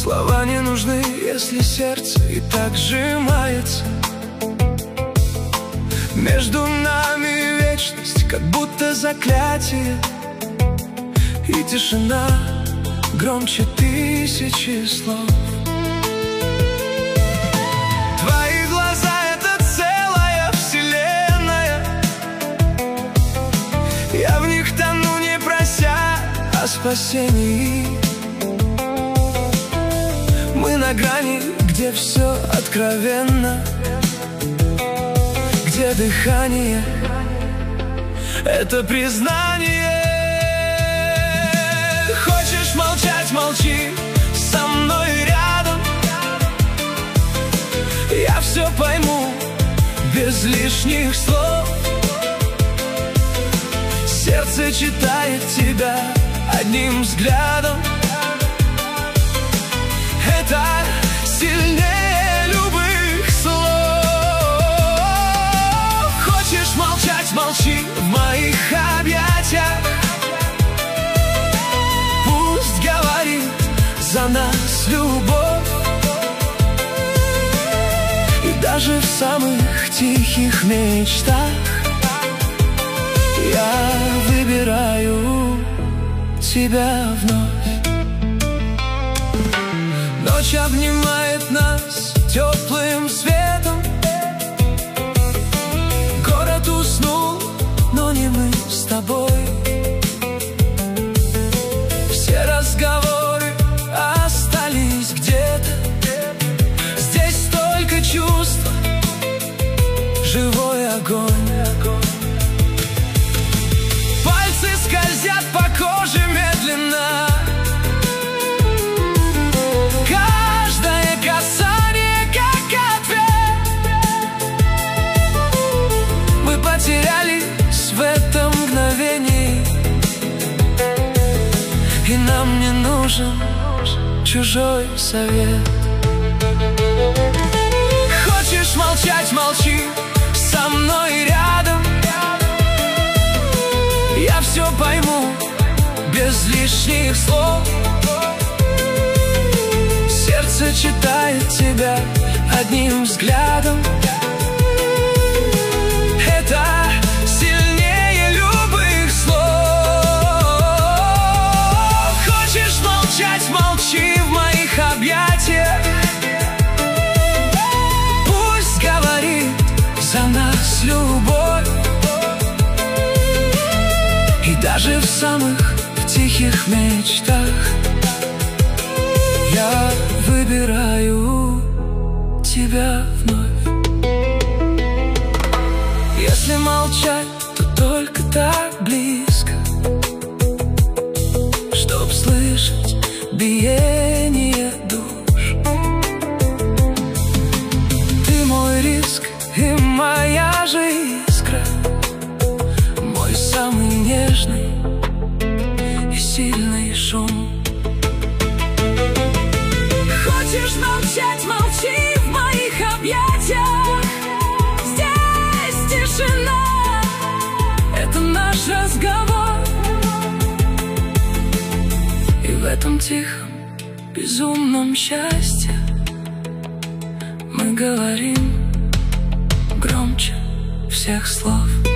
Слова не нужны, если сердце и так сжимается. Между нами вечность, как будто заклятие, и тишина громче тысячи слов. Твои глаза — это целая вселенная. Я в них тону, не прося о спасении. Мы на грани, где все откровенно, где дыхание — это признание. Хочешь молчать — молчи, со мной рядом. Я все пойму без лишних слов. Сердце читает тебя одним взглядом. Это сильнее любых слов. Хочешь молчать — молчи в моих объятиях. Пусть говорит за нас любовь. И даже в самых тихих мечтах я выбираю тебя вновь. Ночь обнимает нас теплым светом. Город уснул, но не мы с тобой. Все разговоры остались где-то. Здесь столько чувств, живой огонь. Пальцы скользят по коже медленно. Каждое касание как ответ. Мы потерялись в этом мгновении, и нам не нужен чужой совет. Хочешь молчать — молчи, со мной рядом. Я все пойму без лишних слов. Сердце читает тебя одним взглядом. Это сильнее любых слов. Хочешь молчать — молчи в моих объятиях. Пусть говорит за нас любовь. И даже в самых тихих мечтах я выбираю тебя вновь. Если молчать, то только так близко, чтоб слышать биение душ. Ты мой риск и моя же искра, мой самый нежный и сильный шум. Хочешь молчать — молчи в моих объятиях. Здесь тишина — это наш разговор. И в этом тихом, безумном счастье мы говорим громче всех слов.